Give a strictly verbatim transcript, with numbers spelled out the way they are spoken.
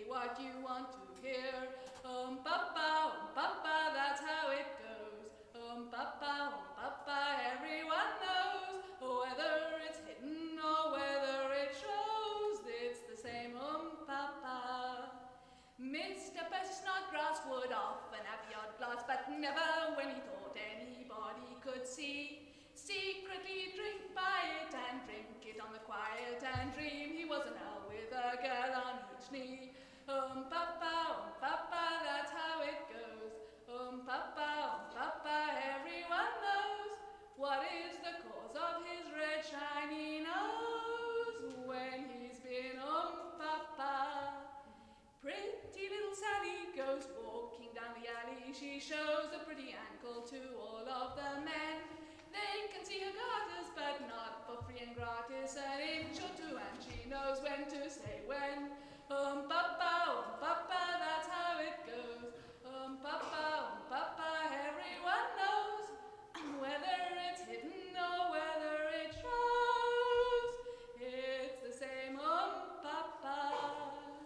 what you want to hear. Um, papa, um, papa, that's how it goes. Um, papa, um, papa, everyone knows. Whether it's hidden or whether it shows, it's the same, um, papa. Mister Percy Snodgrass would often have the odd glass, but never when he thought anybody could see. Secretly drink by it and drink it on the quiet and dream he was an owl with a girl on each knee. Um, papa, um, papa, that's how it goes. Um, papa, um, papa, everyone knows. What is the cause of his red shiny nose when he's been um, papa? Pretty little Sally goes walking down the alley. She shows a pretty ankle to all of the men. They can see her go